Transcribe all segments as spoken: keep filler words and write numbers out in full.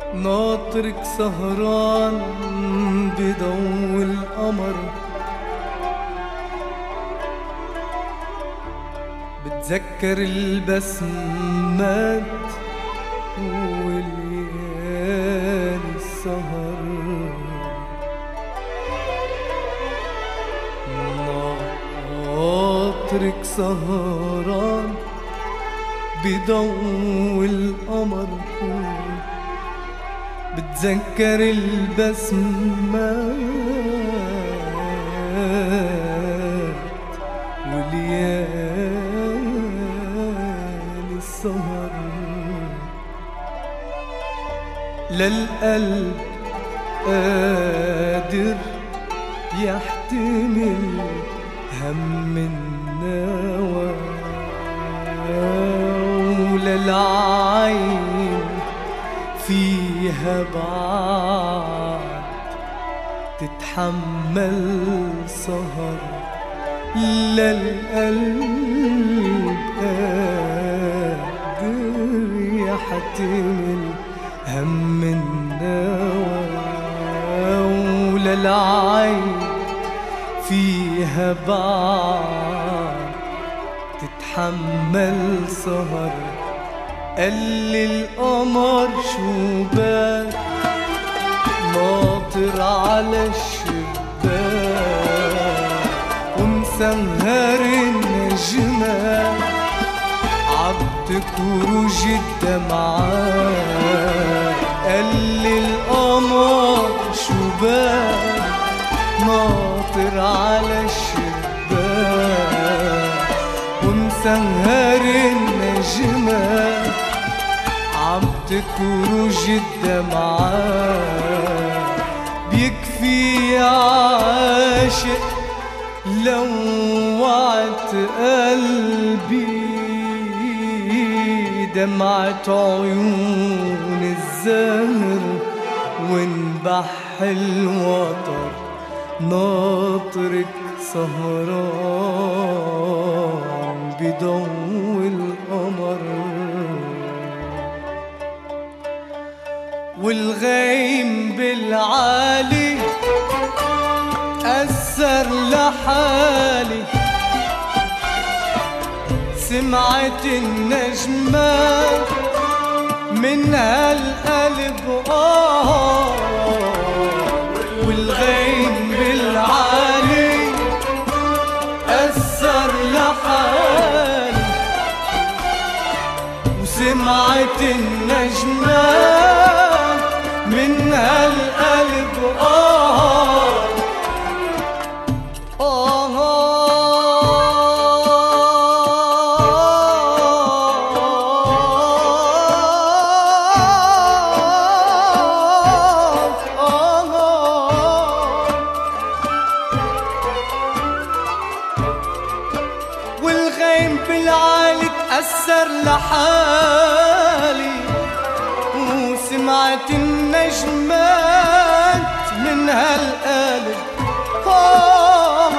ناطرك سهران بضوء القمر، بتذكر البسمات وليالي السهر. ناطرك سهران بضوء القمر، بتذكر البسمات وليالي السهر. للقلب قادر يحتمل هم النوى، وللعين فيها بعد تتحمل سهر. للقلب قادر يحتمل هم النوى، وللعين فيها بعد تتحمل سهر. قال القمر شوبات ناطر على الشباك، ومسهر النجمات عبتكرج الدمعات. قال القمر شوبات ناطر على الشباك، ومسهر النجمات عبتكرج الدمعات. بيكفي عاشق لوعت قلبي دمعة عيون الزهر، وانبح الوتر. ناطرك سهران بضوء القمر، والغيم بالعالي أثر لحالي. سمعت النجمات من هالقلب آه، والغيم بالعالي أثر لحالي. وسمعت النجمات من هالقلب آه بالعالي تأثر لحالي. وسمعت النجمات من هالقلب آه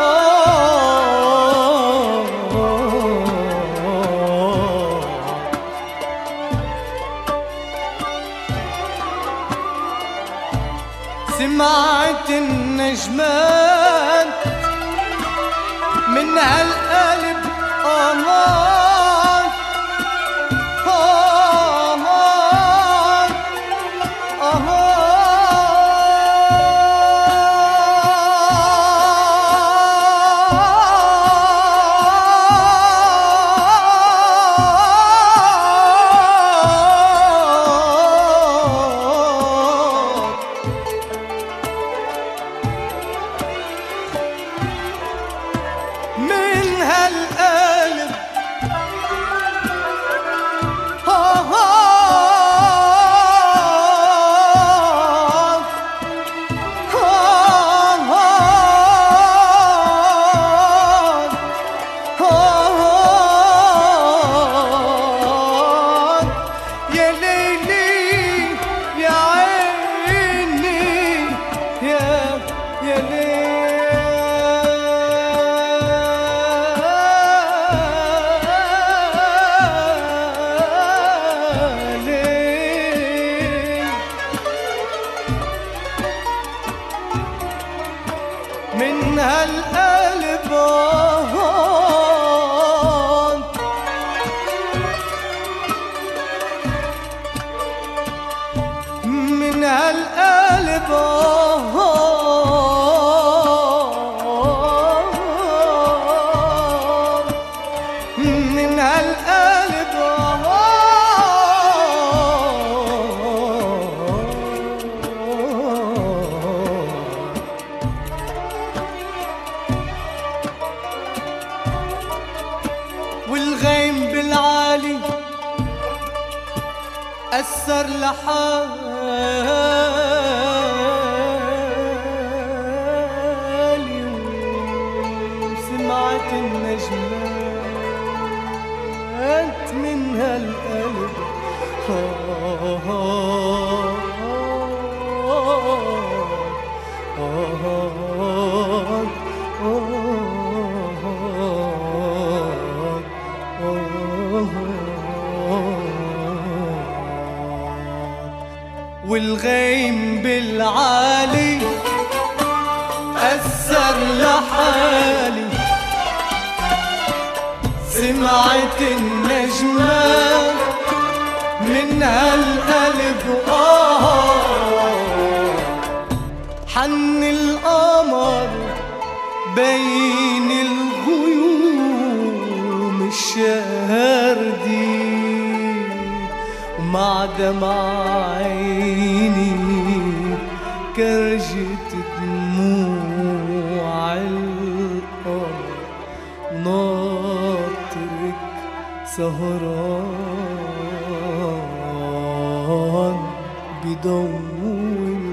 سمعت النجمات من هالقلب أمان أمان أمان. من هالقلب القلب من هالقلب والغيم بالعالي أثر لحالي وسمعت النجمات من هالقلب والغيم بالعالي أثر لحالي سمعت النجمة من هالقلب آه حن القمر بين الغيوم الشاردي ومع دمع عيني كرجت دموع القمر ناطرك سهران بضوء